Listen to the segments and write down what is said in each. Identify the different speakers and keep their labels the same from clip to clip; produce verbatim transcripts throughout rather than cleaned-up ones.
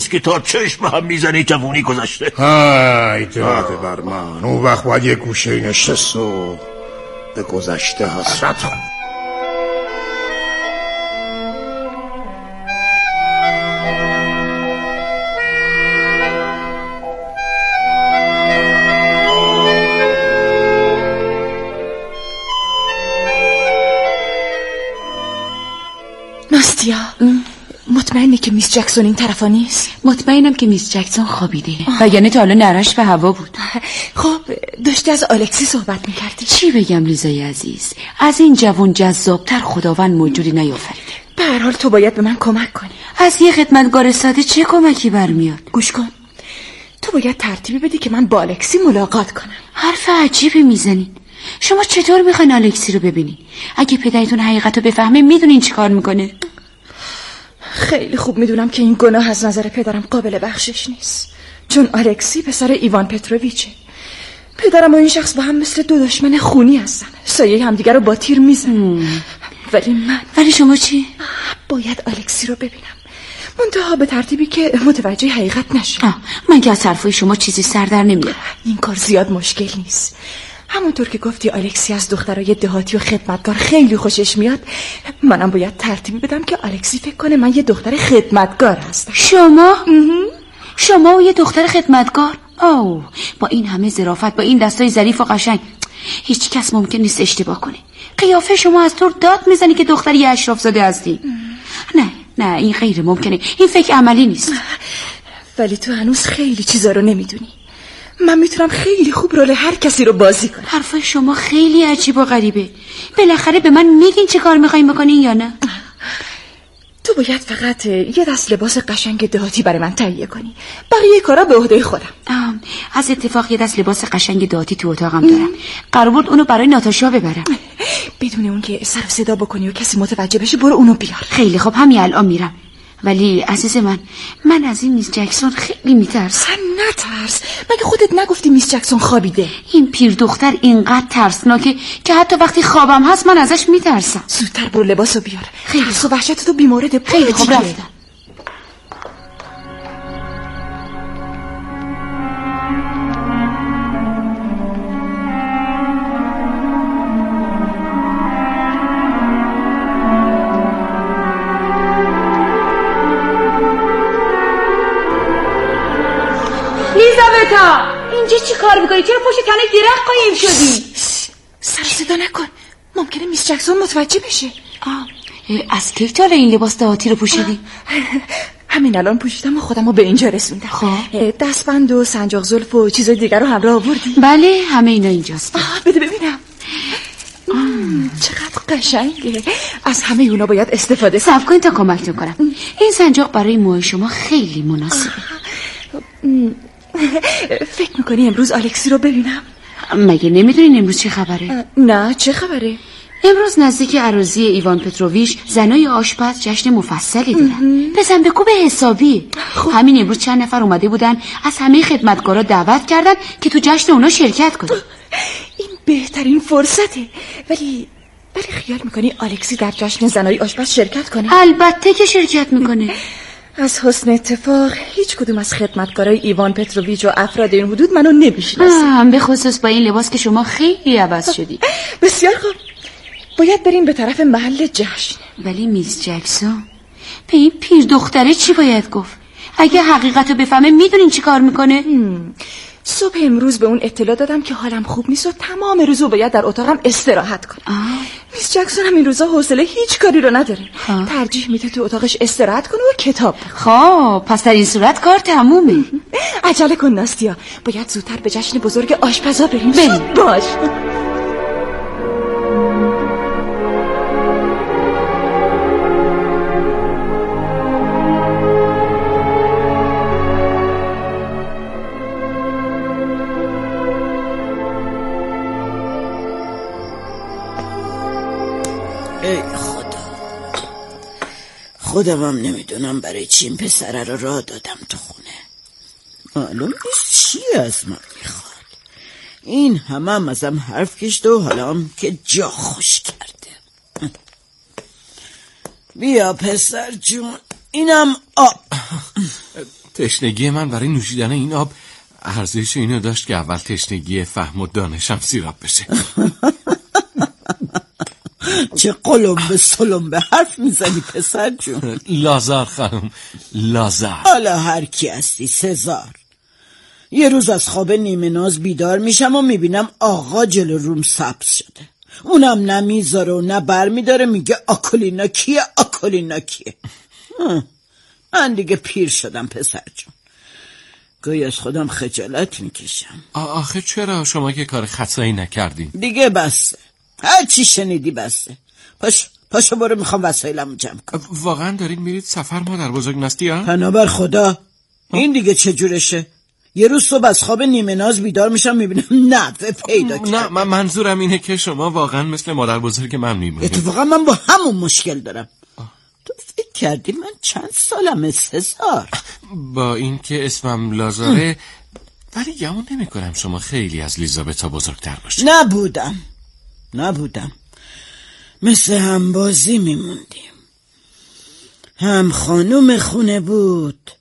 Speaker 1: نیست که تا چشم هم میزنی جوونی گذشته.
Speaker 2: های داده بر من، اون وقت باید یه گوشه نشست و به گذشته حسرت کن.
Speaker 3: ناستیا، مطمئنی که میس جکسون این طرفا نیست؟
Speaker 4: مطمئنم که میس جکسون خوابیده و یعنی تا حالا نرش به هوا بود.
Speaker 3: خب داشتی از الکسی صحبت میکردی.
Speaker 4: چی بگم لیزای عزیز، از این جوان جذابتر خداوند موجودی نیافریده.
Speaker 3: به هر حال تو باید به من کمک کنی.
Speaker 4: از یه خدمتگار ساده چه کمکی برمیاد؟
Speaker 3: گوش کن، تو باید ترتیبی بدی که من با الکسی ملاقات کنم.
Speaker 4: حرف عجیبی میزنین. شما چطور میخواین الکسی رو ببینین؟ اگه پدرتون حقیقت رو بفهمه میدونین چی کار میکنه؟
Speaker 3: خیلی خوب میدونم که این گناه از نظر پدرم قابل بخشش نیست، چون الکسی پسر ایوان پتروویچه. پدرم و این شخص با هم مثل دو دشمن خونی هستن، سایه همدیگر رو با تیر میزنن. ولی من
Speaker 4: ولی شما چی؟
Speaker 3: باید الکسی رو ببینم، منتها به ترتیبی که متوجه حقیقت نشم.
Speaker 4: من که از حرفای شما چیزی سر در نمیاد.
Speaker 3: این کار زیاد مشکل نیست. همونطور که گفتی الکسی از دخترای دهاتی و خدمتگار خیلی خوشش میاد، منم باید ترتیبی بدم که الکسی فکر کنه من یه دختر خدمتگار هستم.
Speaker 4: شما؟ شما و یه دختر خدمتگار؟ اوه، با این همه ظرافت، با این دستای ظریف و قشنگ، هیچ کس ممکن نیست اشتباه کنه. قیافه شما از طور داد میزنی که دختری اشراف زاده هستی. نه نه، این غیر ممکنه، این فکر عملی نیست.
Speaker 3: ولی تو هنوز خیلی چیزا رو نمیدونی. من میتونم خیلی خوب رول هر کسی رو بازی کنم.
Speaker 4: حرفای شما خیلی عجیب و غریبه. بالاخره به من میگین چه کار میخواین بکنین یا نه؟
Speaker 3: تو باید فقط یه دست لباس قشنگ دهاتی برای من تهیه کنی، بقیه کارا به عهده خودم.
Speaker 4: از اتفاق یه دست لباس قشنگ دهاتی تو اتاقم دارم، قرار بود اونو برای ناتاشا ببرم.
Speaker 3: بدون اون که سر و صدا بکنی و کسی متوجه بشه برو اونو بیار.
Speaker 4: خیلی خب، همین الان میرم. ولی عزیز من، من از این میس جکسون خیلی میترسم.
Speaker 3: نترس، مگه خودت نگفتی میس جکسون خوابیده؟
Speaker 4: این پیر دختر اینقدر ترسناکه که حتی وقتی خوابم هست من ازش میترسم.
Speaker 3: زودتر برو لباسو بیار. خیلی خوب، وحشتتو بیمارده.
Speaker 4: خیلی خوب، رفتم. لیزاوتا، اینجا چی کار میکنی؟ چرا پشت تنه درخت قایم شدی؟
Speaker 3: سر صدا نکن، ممکنه میس جکسون متوجه بشه.
Speaker 4: آه. از کی تا این لباس دهاتی رو پوشیدی؟
Speaker 3: همین الان پوشیدم و خودم رو به اینجا رسوندم.
Speaker 4: خب
Speaker 3: دستبند و سنجاق زلف و چیزای دیگر رو همراه آوردی؟
Speaker 4: بله، همه اینا اینجاست.
Speaker 3: بده ببینم. چقدر قشنگه. از همه اونا باید استفاده
Speaker 4: صبر کن تا کمکتون کنم. این سنجاق برای موهای شما خیلی مناسبه.
Speaker 3: فکر میکنی امروز الکسی رو ببینم؟
Speaker 4: مگه نمیدونین امروز چه خبره؟
Speaker 3: نه، چه خبره؟
Speaker 4: امروز نزدیک عروسی ایوان پتروویچ زنای آشپز جشن مفصلی دارن. بزن به کوب حسابی. همین امروز چند نفر اومده بودن، از همه خدمتگارا دعوت کردن که تو جشن اونا شرکت کنن.
Speaker 3: این بهترین فرصته. ولی ولی خیال میکنی الکسی در جشن زنای آشپز شرکت کنه؟
Speaker 4: البته که شرکت میکنه.
Speaker 3: از حسن اتفاق هیچ کدوم از خدمتگارای ایوان پتروویچ و افراد این حدود منو نمیشناسن،
Speaker 4: به خصوص با این لباس که شما خیلی عوض شدی.
Speaker 3: بسیار خوب، باید بریم به طرف محل جشن.
Speaker 4: ولی میس جکسون، به این پیر دختره چی باید گفت؟ اگه حقیقتو بفهمه میدونین چی کار میکنه؟
Speaker 3: صبح امروز به اون اطلاع دادم که حالم خوب نیست و تمام روزو باید در اتاقم استراحت کنم. میس جکسون هم این روزا حوصله هیچ کاری رو نداره. آه. ترجیح میده تو اتاقش استراحت کنه و کتاب بخونه.
Speaker 4: خب پس در این صورت کار تمومه.
Speaker 3: عجله کن ناستیا، باید زودتر به جشن بزرگ آشپزا بریم.
Speaker 4: بریم.
Speaker 3: باش.
Speaker 5: ای خدا، خودم هم نمیدونم برای چی این پسره رو راه دادم تو خونه. معلوم نیست چی از من میخواد. این همه هم ازم حرف کشته و حالا هم که جا خوش کرده. بیا پسر جون، اینم آب.
Speaker 6: تشنگی من برای نوشیدن این آب ارزش اینو داشت که اول تشنگی فهم و دانشم سیراب بشه.
Speaker 5: چه قلم به سلم به حرف میزنی پسر جون.
Speaker 6: لازار خانم، لازار.
Speaker 5: حالا هر کی هستی سزار. یه روز از خواب نیمه ناز بیدار میشم و میبینم آقا جلو روم سبز شده، اونم نه میذاره و نه بر میداره، میگه آکولینا کیه آکولینا کیه. من دیگه پیر شدم پسر جون، گاهی از خودم خجالت میکشم.
Speaker 6: آخه چرا؟ شما که کار خطایی نکردین.
Speaker 5: دیگه بسته، هر چی شنیدی بسته. پاش پاشو برو، میخوام وسایلمو جمع کنم.
Speaker 6: واقعا دارید میرید سفر مادر بزرگ نستی ها؟
Speaker 5: پنابر خدا. این دیگه چه جورشه؟ یه روز صبح از خواب نیمه ناز بیدار میشم میبینم نوه پیدا کرد.
Speaker 6: نه من منظورم اینه که شما واقعا مثل مادر بزرگ من میمونید.
Speaker 5: اتفاقا من با همون مشکل دارم. تو فکر کردی من چند سالمه سزار؟
Speaker 6: با اینکه اسمم لازاره ولی گمون نمی کنم شما خیلی از لیزابتا بزرگتر باشید.
Speaker 5: نبودم نبودم مثل همبازی میموندیم. هم خانوم خونه بود،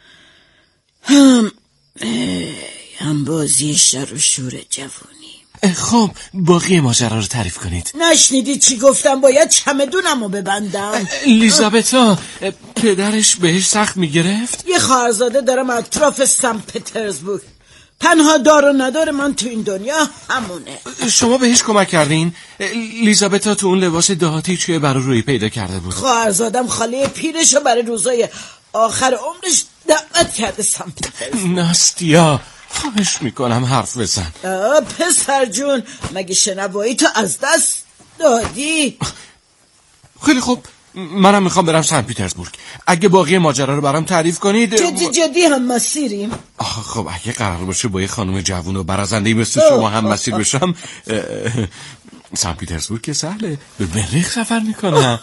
Speaker 5: هم هم بازی شر و شور جوونی.
Speaker 6: خب باقی ماجرا رو تعریف کنید.
Speaker 5: نشنیدی چی گفتم؟ باید چمدونمو ببندم.
Speaker 6: لیزابتا پدرش بهش سخت میگرفت؟
Speaker 5: یه خواهرزاده دارم اطراف سن پترزبورگ. تنها دار و ندار من تو این دنیا همونه.
Speaker 6: شما بهش کمک کردین؟ لیزابتا تو اون لباس دهاتی چیه برای روی پیدا کرده بود؟
Speaker 5: خواهرزادم خاله پیرشو برای روزای آخر عمرش دعوت کرده سن پترزبورگ.
Speaker 6: ناستیا خواهش میکنم حرف بزن.
Speaker 5: پسر جون مگه شنوایی تو از دست دادی؟
Speaker 6: خیلی خوب، منم میخوام برم سن پیترزبورگ. اگه باقی ماجرا رو برام تعریف کنید.
Speaker 5: جدی جدی هم مسیریم.
Speaker 6: آخه خب اگه قرار باشه با یه خانم جوون و برازندهی مثل شما هم مسیر بشم، سن پیترزبورگ که سهله، به مریخ سفر میکنم.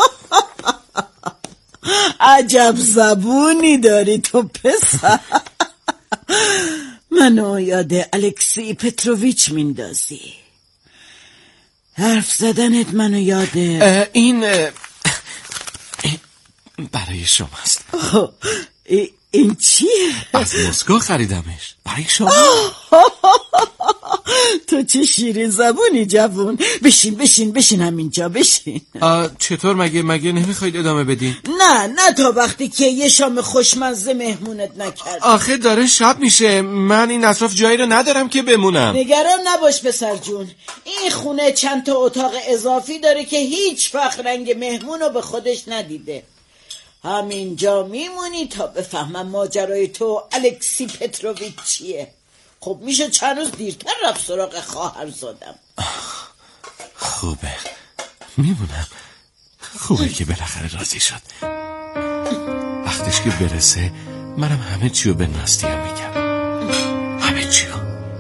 Speaker 5: عجب زبونی داری تو پسر. منو یاد الکسی پتروویچ میندازی. حرف زدنت منو یاد
Speaker 6: این برای شماست.
Speaker 5: این چیه؟
Speaker 6: از مسکو خریدمش برای شما.
Speaker 5: تو چه شیرین زبونی جوون. بشین بشین بشین همینجا بشین.
Speaker 6: چطور مگه مگه نمیخواید ادامه بدین؟
Speaker 5: نه نه تا وقتی که یه شام خوشمزه مهمونت نکرد.
Speaker 6: آخه داره شب میشه، من این اطراف جایی رو ندارم که بمونم.
Speaker 5: نگران نباش پسر جون، این خونه چند تا اتاق اضافی داره که هیچ وقت رنگ مهمونو به خودش ندیده. همینجا میمونی تا بفهمم ماجرای تو الکسی پتروویچ چیه. خب میشه چند روز دیرتر رفت سراغ خواهرزادم.
Speaker 6: خوبه میمونم. خوبه که بالاخره راضی شد. وقتش که برسه منم همه چیو به ناستیا میگم، همه چیو.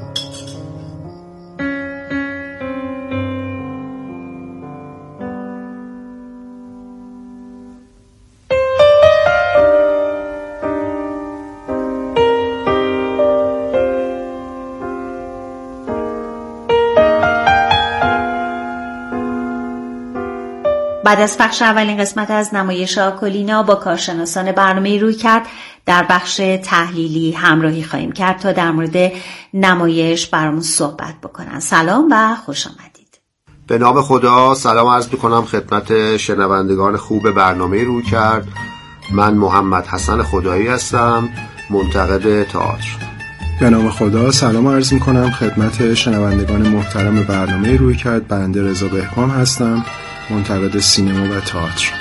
Speaker 7: بعد از پخش اولین قسمت از نمایش آکولینا با کارشناسان برنامه رویکرد در بخش تحلیلی همراهی خواهیم کرد تا در مورد نمایش برامون صحبت بکنن. سلام و خوش آمدید.
Speaker 8: به نام خدا سلام عرض میکنم خدمت شنوندگان خوب برنامه رویکرد. من محمد حسن خدایی هستم، منتقد تئاتر.
Speaker 9: به نام خدا سلام عرض میکنم خدمت شنوندگان محترم برنامه رویکرد. بنده رضا بهکام هستم، منتقد سینما و تئاتر.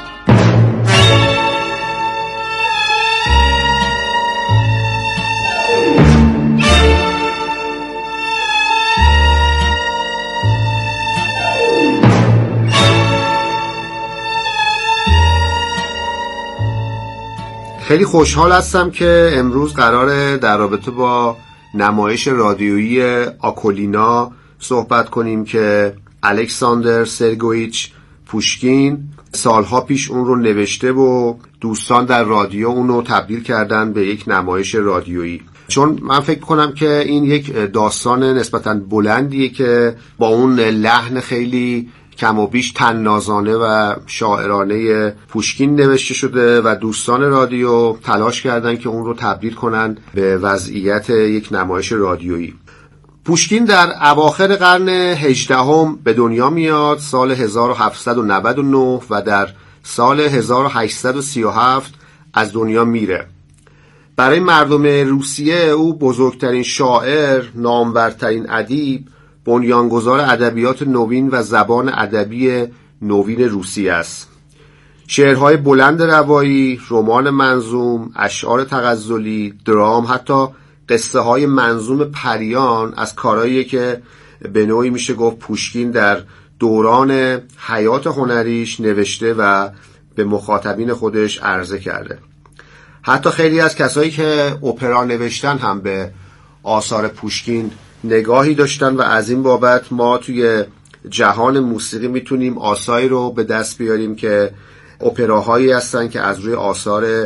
Speaker 8: خیلی خوشحال هستم که امروز قراره در رابطه با نمایش رادیویی آکولینا صحبت کنیم که الکساندر سرگویچ پوشکین سالها پیش اون رو نوشته و دوستان در رادیو اون رو تبدیل کردن به یک نمایش رادیویی. چون من فکر کنم که این یک داستان نسبتاً بلندیه که با اون لحن خیلی کم و بیش طنازانه و شاعرانه پوشکین نوشته شده و دوستان رادیو تلاش کردن که اون رو تبدیل کنن به وضعیت یک نمایش رادیویی. پوشکین در اواخر قرن هجدهم به دنیا میاد، سال هزار و هفتصد و نود و نه، و در سال هزار و هشتصد و سی و هفت از دنیا میره. برای مردم روسیه او بزرگترین شاعر، نامورترین ادیب، بنیانگذار ادبیات نوین و زبان ادبی نوین روسیه است. شعرهای بلند روایی، رمان منظوم، اشعار تغزلی، درام، حتی قصه های منظوم پریان از کارهایی که به نوعی میشه گفت پوشکین در دوران حیات هنریش نوشته و به مخاطبین خودش عرضه کرده. حتی خیلی از کسایی که اپرا نوشتن هم به آثار پوشکین نگاهی داشتن و از این بابت ما توی جهان موسیقی میتونیم آثاری رو به دست بیاریم که اپراهایی هستن که از روی آثار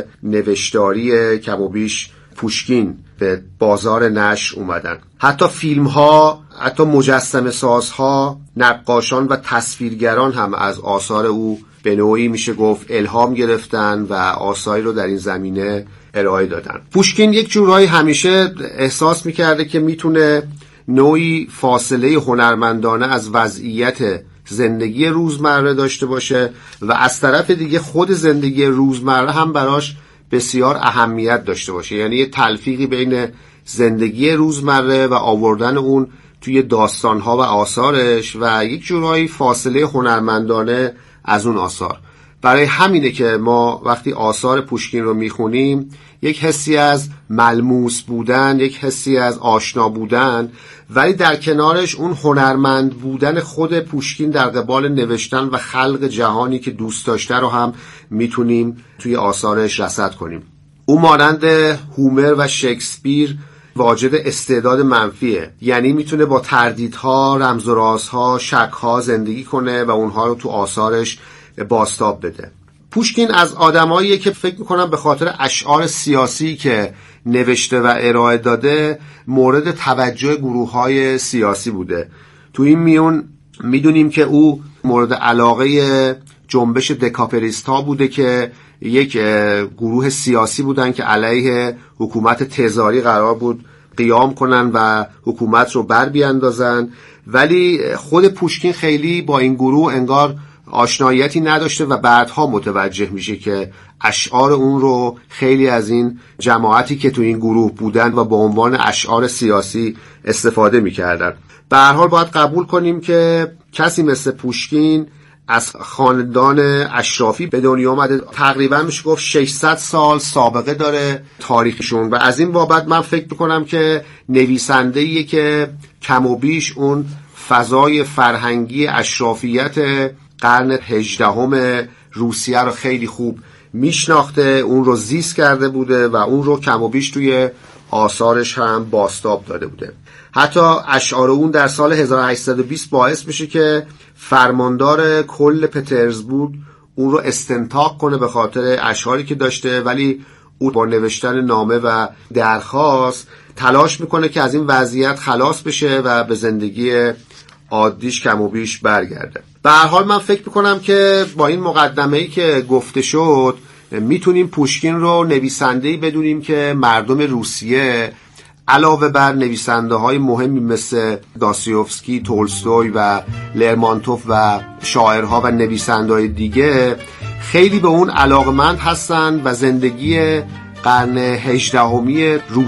Speaker 8: نوشتاری کم و بیش پوشکین به بازار نشر اومدن. حتی فیلم ها، حتی مجسمه سازها، نقاشان و تصویرگران هم از آثار او به نوعی میشه گفت الهام گرفتن و آثاری رو در این زمینه ارائه دادن. پوشکین یک جورایی همیشه احساس میکرده که میتونه نوعی فاصله هنرمندانه از وضعیت زندگی روزمره داشته باشه و از طرف دیگه خود زندگی روزمره هم براش بسیار اهمیت داشته باشه، یعنی یه تلفیقی بین زندگی روزمره و آوردن اون توی داستانها و آثارش و یک جورایی فاصله هنرمندانه از اون آثار. برای همینه که ما وقتی آثار پوشکین رو میخونیم یک حسی از ملموس بودن، یک حسی از آشنا بودن، ولی در کنارش اون هنرمند بودن خود پوشکین در قبال نوشتن و خلق جهانی که دوست داشته رو هم میتونیم توی آثارش رصد کنیم. او مانند هومر و شکسپیر واجد استعداد منفیه، یعنی میتونه با تردیدها، رمز و رازها، شکها زندگی کنه و اونها رو تو آثارش بازتاب بده. پوشکین از آدماییه که فکر میکنم به خاطر اشعار سیاسی که نوشته و ارائه داده مورد توجه گروه‌های سیاسی بوده. تو این میون میدونیم که او مورد علاقه جنبش دکاپریست ها بوده که یک گروه سیاسی بودن که علیه حکومت تزاری قرار بود قیام کنن و حکومت رو بر بیاندازن، ولی خود پوشکین خیلی با این گروه انگار آشناییتی نداشته و بعدها متوجه میشه که اشعار اون رو خیلی از این جماعتی که تو این گروه بودن و به عنوان اشعار سیاسی استفاده میکردن. به هر حال باید قبول کنیم که کسی مثل پوشکین از خاندان اشرافی به دنیا آمده، تقریبا میشه گفت ششصد سال سابقه داره تاریخشون و از این بابت من فکر میکنم که نویسنده‌ایه که کم و بیش اون فضای فرهنگی اشرافیت قرن هجدهم روسیه رو خیلی خوب میشناخته، اون رو زیست کرده بوده و اون رو کم و بیش توی آثارش هم بازتاب داده بوده. حتی اشعار اون در سال هزار و هشتصد و بیست باعث میشه که فرماندار کل پترزبورگ اون رو استنطاق کنه به خاطر اشعاری که داشته، ولی او با نوشتن نامه و درخواست تلاش میکنه که از این وضعیت خلاص بشه و به زندگی عادیش کم و بیش برگرده. به هر حال من فکر میکنم که با این مقدمه‌ای که گفته شد میتونیم پوشکین رو نویسنده‌ای بدونیم که مردم روسیه علاوه بر نویسنده های مهمی مثل داستایوفسکی، تولستوی و لرمانتوف و شاعرها و نویسنده های دیگه خیلی به اون علاقمند هستن و زندگی قرن هجدهمی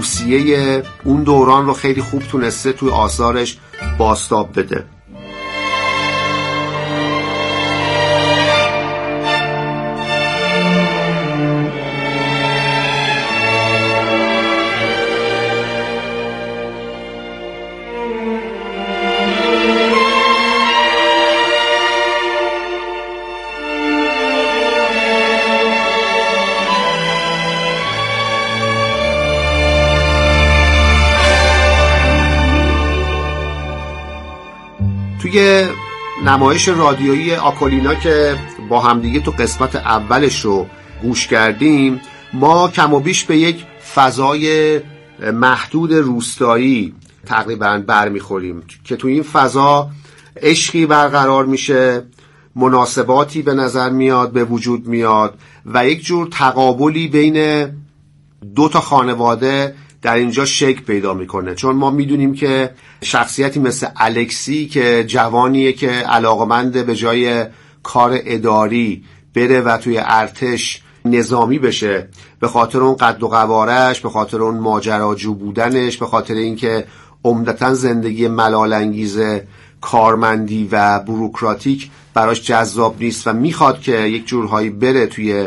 Speaker 8: روسیه اون دوران رو خیلی خوب تونسته توی آثارش بازتاب بده. توی نمایش رادیویی آکولینا که با همدیگه تو قسمت اولش رو گوش کردیم ما کم و بیش به یک فضای محدود روستایی تقریبا برمیخوریم که تو این فضا عشقی برقرار میشه، مناسباتی به نظر میاد، به وجود میاد و یک جور تقابلی بین دو تا خانواده در اینجا شکل پیدا میکنه. چون ما میدونیم که شخصیتی مثل الکسی که جوانیه که علاقمند به جای کار اداری بره و توی ارتش نظامی بشه، به خاطر اون قد و قوارش، به خاطر اون ماجراجو بودنش، به خاطر اینکه عمدتاً زندگی ملال‌انگیز کارمندی و بوروکراتیک براش جذاب نیست و میخواد که یک جورهایی بره توی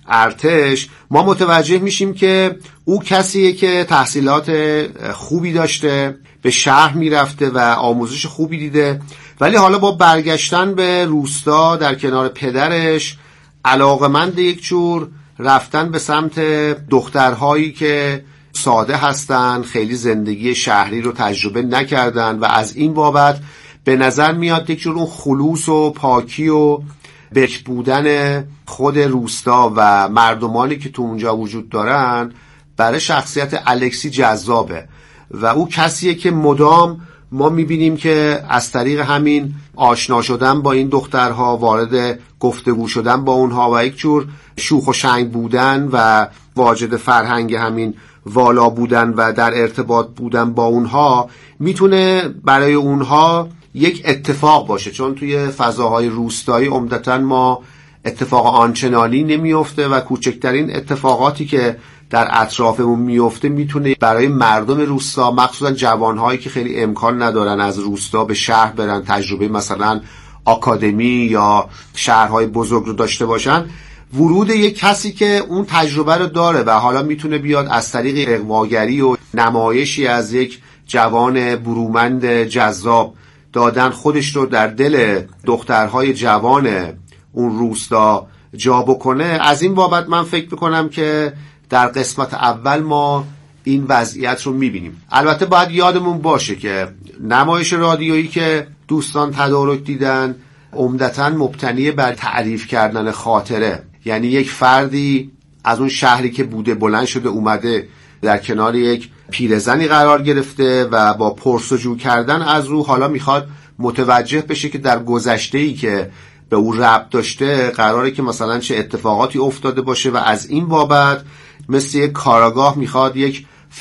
Speaker 8: ارتش، ما متوجه میشیم که او کسیه که تحصیلات خوبی داشته، به شهر میرفته و آموزش خوبی دیده، ولی حالا با برگشتن به روستا در کنار پدرش علاقمند یک جور رفتن به سمت دخترهایی که ساده هستن، خیلی زندگی شهری رو تجربه نکردن و از این بابت به نظر میاد یک جور اون خلوص و پاکی و بک بودن خود روستا و مردمانی که تو اونجا وجود دارن برای شخصیت الکسی جذابه و او کسیه که مدام ما میبینیم که از طریق همین آشنا شدن با این دخترها، وارد گفتگو شدن با اونها و یک جور شوخ و شنگ بودن و واجد فرهنگ همین والا بودن و در ارتباط بودن با اونها میتونه برای اونها یک اتفاق باشه. چون توی فضاهای روستایی عمدتاً ما اتفاق آنچنانی نمیفته و کوچکترین اتفاقاتی که در اطرافمون میفته میتونه برای مردم روستا، مخصوصا جوانهایی که خیلی امکان ندارن از روستا به شهر برن، تجربه مثلا آکادمی یا شهرهای بزرگ رو داشته باشن، ورود یک کسی که اون تجربه رو داره و حالا میتونه بیاد از طریق اغواگری و نمایشی از یک جوان برومند جذاب دادن خودش رو در دل دخترهای جوان اون روستا جا بکنه. از این بابت من فکر میکنم که در قسمت اول ما این وضعیت رو میبینیم. البته باید یادمون باشه که نمایش رادیویی که دوستان تدارک دیدن عمدتاً مبتنی بر تعریف کردن خاطره، یعنی یک فردی از اون شهری که بوده بلند شده اومده در کنار یک پیرزنی قرار گرفته و با پرسجو کردن از رو حالا میخواد متوجه بشه که در گذشته‌ای که به او ربط داشته قراره که مثلا چه اتفاقاتی افتاده باشه و از این بابت مثل یک کاراگاه میخواد یک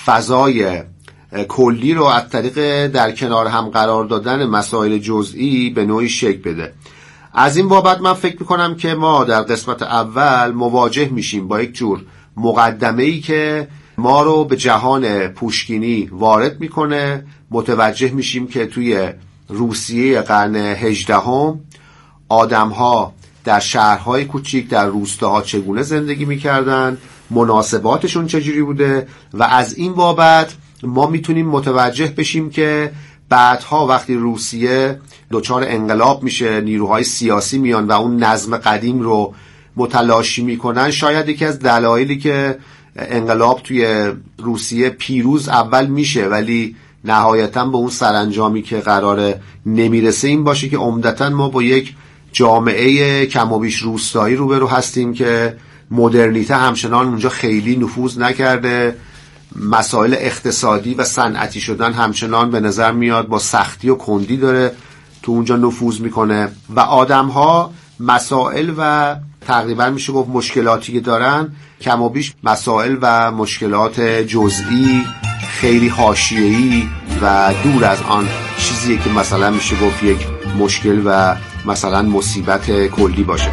Speaker 8: فضای کلی رو از طریق در کنار هم قرار دادن مسائل جزئی به نوعی شکل بده. از این بابت من فکر میکنم که ما در قسمت اول مواجه میشیم با یک جور مقدمه‌ای که ما رو به جهان پوشکینی وارد میکنه. متوجه میشیم که توی روسیه قرن هجدهم آدم‌ها در شهرهای کوچیک، در روستاها چگونه زندگی میکردن، مناسباتشون چجوری بوده و از این بابت ما میتونیم متوجه بشیم که بعدها وقتی روسیه دچار انقلاب میشه، نیروهای سیاسی میان و اون نظم قدیم رو متلاشی میکنن، شاید یکی از دلایلی که انقلاب توی روسیه پیروز اول میشه ولی نهایتاً به اون سرانجامی که قراره نمیرسه این باشه که عمدتاً ما با یک جامعه کم و بیش روستایی روبرو هستیم که مدرنیته همچنان اونجا خیلی نفوذ نکرده، مسائل اقتصادی و صنعتی شدن همچنان به نظر میاد با سختی و کندی داره تو اونجا نفوذ میکنه و آدم‌ها مسائل و تقریبا میشه گفت مشکلاتی که دارن کم و بیش مسائل و مشکلات جزئی، خیلی حاشیه‌ای و دور از آن چیزیه که مثلا میشه گفت یک مشکل و مثلا مصیبت کلی باشه.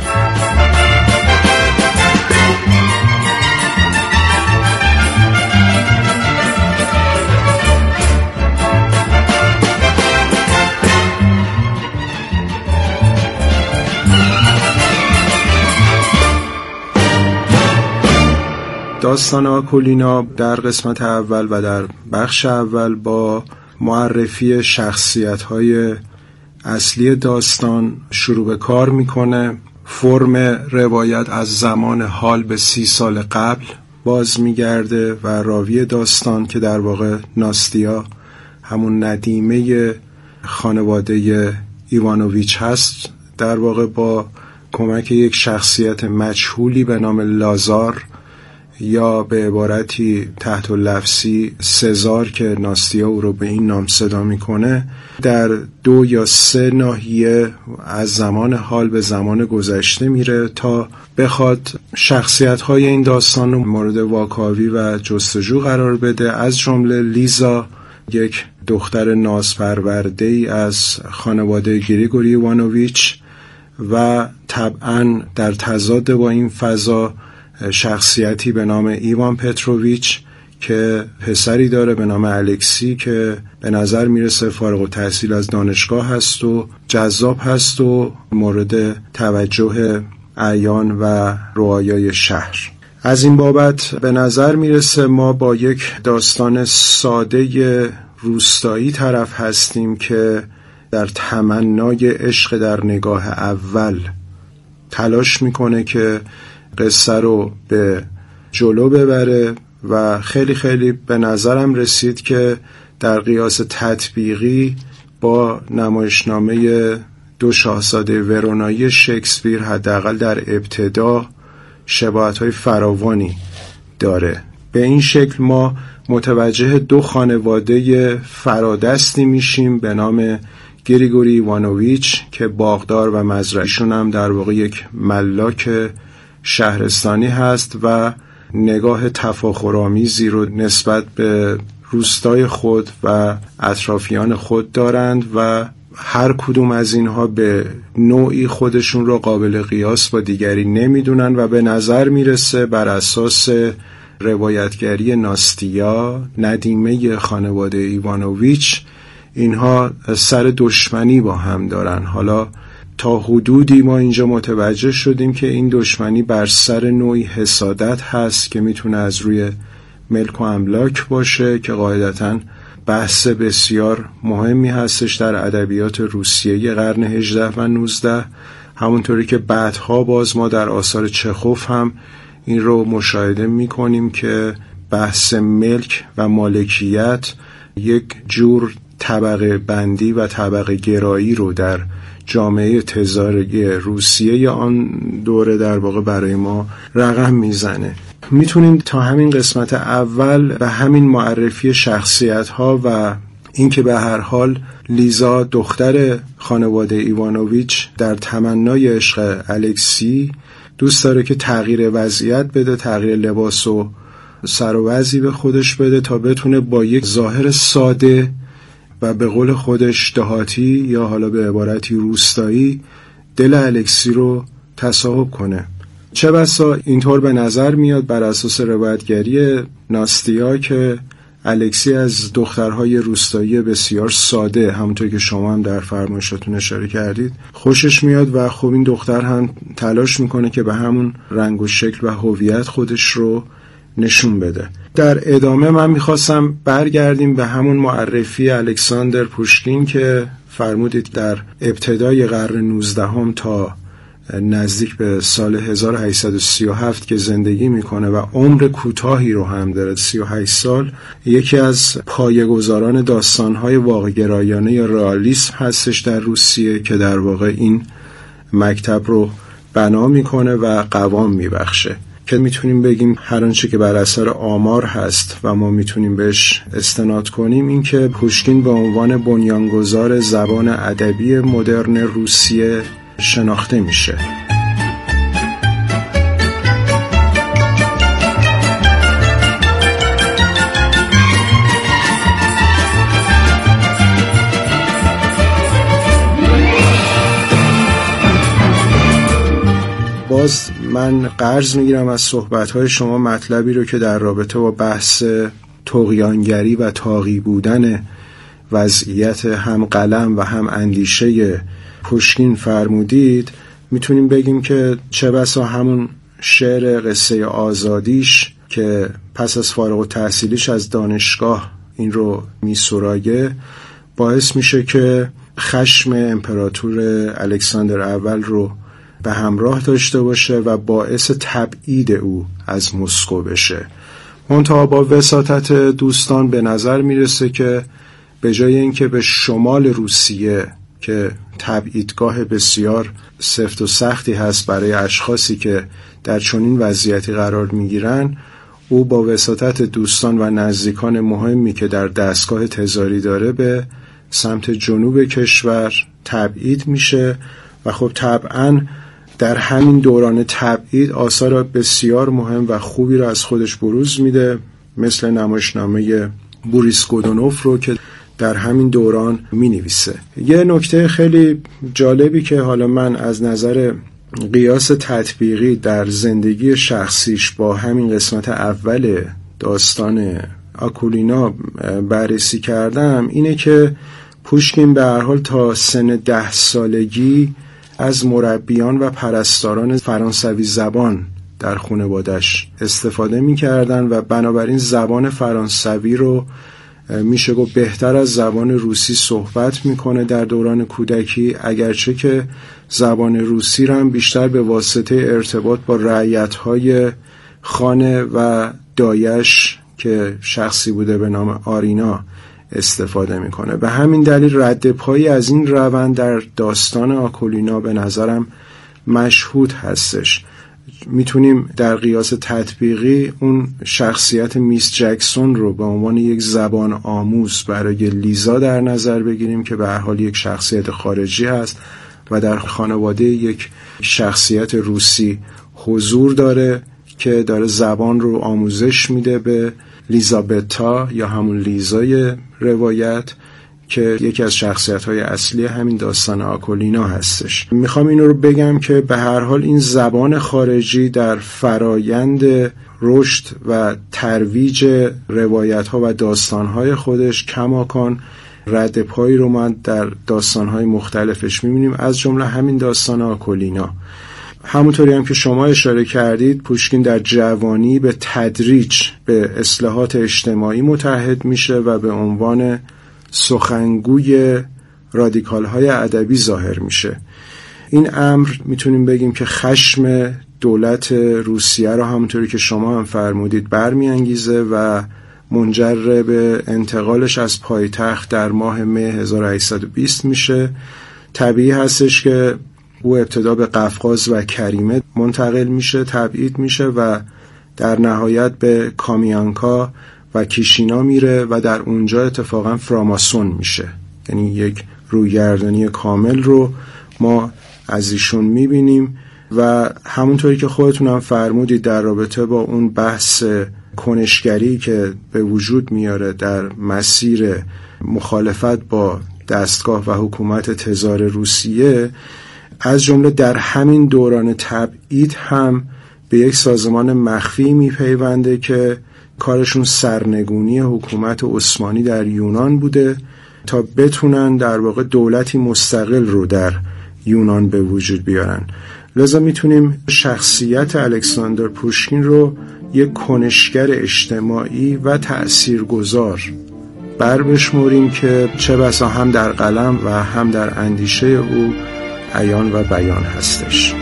Speaker 9: داستان آکولینا در قسمت اول و در بخش اول با معرفی شخصیت‌های اصلی داستان شروع به کار میکنه. فرم روایت از زمان حال به سی سال قبل باز میگرده و راوی داستان که در واقع ناستیا همون ندیمه خانواده ایوانوویچ هست در واقع با کمک یک شخصیت مجهولی به نام لازار یا به عبارتی تحت اللفظی سزار که ناستیا او رو به این نام صدا میکنه در دو یا سه ناحیه از زمان حال به زمان گذشته میره تا بخواد شخصیت‌های این داستان رو مورد واکاوی و جستجو قرار بده. از جمله لیزا، یک دختر نازپرورده‌ای از خانواده گریگوری ایوانوویچ، و طبعاً در تضاد با این فضا شخصیتی به نام ایوان پتروویچ که پسری داره به نام الکسی که به نظر میرسه فارغ التحصیل از دانشگاه هست و جذاب هست و مورد توجه اعیان و رعایای شهر. از این بابت به نظر میرسه ما با یک داستان ساده روستایی طرف هستیم که در تمنای عشق در نگاه اول تلاش میکنه که قصه رو به جلو ببره و خیلی خیلی به نظرم رسید که در قیاس تطبیقی با نمایشنامه دو شاهزاده ورونایی شکسپیر حداقل در ابتدا شباهت‌های فراوانی داره. به این شکل ما متوجه دو خانواده فرادستی میشیم به نام گریگوری ایوانوویچ که باغدار و مزرعه‌شون هم در واقع یک ملاک شهرستانی هست و نگاه تفاخرآمیزی رو نسبت به روستای خود و اطرافیان خود دارند و هر کدوم از اینها به نوعی خودشون رو قابل قیاس با دیگری نمیدونن و به نظر میرسه بر اساس روایتگری ناستیا، ندیمه خانواده ایوانوویچ، اینها سر دشمنی با هم دارن. حالا تا حدودی ما اینجا متوجه شدیم که این دشمنی بر سر نوعی حسادت هست که میتونه از روی ملک و املاک باشه که قاعدتاً بحث بسیار مهمی هستش در ادبیات روسیه قرن هجدهم و نوزدهم، همونطوری که بعدها باز ما در آثار چخوف هم این رو مشاهده میکنیم که بحث ملک و مالکیت یک جور طبقه بندی و طبقه گرایی رو در جامعه تزاری روسیه آن دوره در واقع برای ما رقم میزنه. میتونیم تا همین قسمت اول و همین معرفی شخصیت ها و اینکه به هر حال لیزا دختر خانواده ایوانوویچ در تمنای عشق الکسی دوست داره که تغییر وضعیت بده، تغییر لباس و سر و وضعی به خودش بده تا بتونه با یک ظاهر ساده و به قول خودش دهاتی یا حالا به عبارتی روستایی دل الکسی رو تصاحب کنه. چه بسا اینطور به نظر میاد بر اساس روایتگری ناستیا که الکسی از دخترهای روستایی بسیار ساده، همونطور که شما هم در فرمایشاتون اشاره کردید، خوشش میاد و خب این دختر هم تلاش میکنه که به همون رنگ و شکل و هویت خودش رو نشون بده. در ادامه من میخواستم برگردیم به همون معرفی الکساندر پوشکین که فرمودید در ابتدای قرن نوزدهم تا نزدیک به سال هزار و هشتصد و سی و هفت که زندگی میکنه و عمر کوتاهی رو هم داره، سی و هشت سال، یکی از پایه‌گذاران داستان‌های واقع‌گرایانه یا رئالیسم هستش در روسیه که در واقع این مکتب رو بنا میکنه و قوام میبخشه که میتونیم بگیم هر آنچه که بر اثر آمار هست و ما میتونیم بهش استناد کنیم این که پوشکین به عنوان بنیانگذار زبان ادبی مدرن روسیه شناخته میشه. باز من قرض میگیرم از صحبت‌های شما مطلبی رو که در رابطه با بحث طغیانگری و طاغی بودن وضعیت هم قلم و هم اندیشه پوشکین فرمودید. میتونیم بگیم که چه بسا همون شعر قصه آزادیش که پس از فارغ التحصیلیش از دانشگاه این رو میسرایه باعث میشه که خشم امپراتور الکساندر اول رو به همراه داشته باشه و باعث تبعید او از مسکو بشه. منتها با وساطت دوستان به نظر میرسه که به جای اینکه به شمال روسیه که تبعیدگاه بسیار سفت و سختی هست برای اشخاصی که در چنین وضعیتی قرار میگیرن، او با وساطت دوستان و نزدیکان مهمی که در دستگاه تزاری داره به سمت جنوب کشور تبعید میشه و خب طبعاً در همین دوران تبعید آثار بسیار مهم و خوبی را از خودش بروز میده، مثل نمایشنامه بوریس گودونوف رو که در همین دوران می نویسه. یه نکته خیلی جالبی که حالا من از نظر قیاس تطبیقی در زندگی شخصیش با همین قسمت اول داستان آکولینا بررسی کردم اینه که پوشکین به هر حال تا سن ده سالگی از مربیان و پرستاران فرانسوی زبان در خانواده‌اش استفاده می‌کردن و بنابراین زبان فرانسوی رو میشه گفت بهتر از زبان روسی صحبت میکنه در دوران کودکی، اگرچه که زبان روسی رو هم بیشتر به واسطه ارتباط با رعیت‌های خانه و دایش که شخصی بوده به نام آرینا استفاده میکنه. به همین دلیل رد پایی از این روند در داستان آکولینا به نظرم مشهود هستش. میتونیم در قیاس تطبیقی اون شخصیت میس جکسون رو به عنوان یک زبان آموز برای لیزا در نظر بگیریم که به هر حال یک شخصیت خارجی هست و در خانواده یک شخصیت روسی حضور داره که داره زبان رو آموزش میده به لیزابتا یا همون لیزای روایت که یکی از شخصیت‌های اصلی همین داستان آکولینا هستش. میخوام اینو رو بگم که به هر حال این زبان خارجی در فرایند رشد و ترویج روایت‌ها و داستان‌های خودش کماکان رد پایی رو ما در داستان‌های مختلفش می‌بینیم، از جمله همین داستان آکولینا. همونطوری هم که شما اشاره کردید، پوشکین در جوانی به تدریج به اصلاحات اجتماعی متحد میشه و به عنوان سخنگوی رادیکال های ادبی ظاهر میشه. این امر میتونیم بگیم که خشم دولت روسیه رو همونطوری که شما هم فرمودید برمیانگیزه و منجر به انتقالش از پایتخت در ماه مه هزار و هشتصد و بیست میشه. طبیعی هستش که او ابتدا به قفقاز و کریمه منتقل میشه، تبعید میشه و در نهایت به کامیانکا و کیشینا میره و در اونجا اتفاقا فراماسون میشه. یعنی یک رویگردانی کامل رو ما از ایشون میبینیم و همونطوری که خودتون هم فرمودید در رابطه با اون بحث کنشگری که به وجود میاره در مسیر مخالفت با دستگاه و حکومت تزار روسیه، از جمله در همین دوران تبعید هم به یک سازمان مخفی میپیونده که کارشون سرنگونی حکومت عثمانی در یونان بوده تا بتونن در واقع دولتی مستقل رو در یونان به وجود بیارن. لذا میتونیم شخصیت الکساندر پوشکین رو یک کنشگر اجتماعی و تأثیرگذار بر بشمریم که چه بسا هم در قلم و هم در اندیشه او عیان و بیان هستش.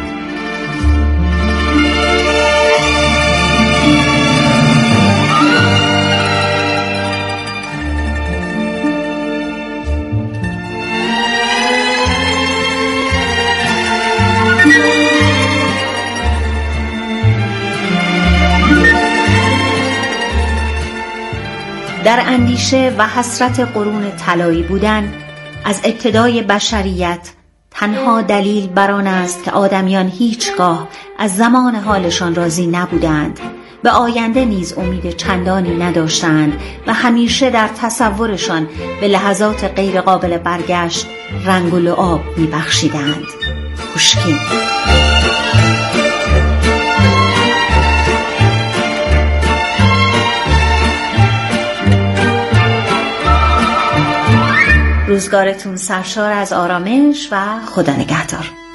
Speaker 7: در اندیشه و حسرت قرون طلایی بودن از ابتدای بشریت تنها دلیل بر آن است که آدمیان هیچگاه از زمان حالشان راضی نبودند، به آینده نیز امید چندانی نداشتند و همیشه در تصورشان به لحظات غیر قابل برگشت رنگ و لعاب می‌بخشیدند. پوشکین. روزگارتون سرشار از آرامش و خدا نگهدار.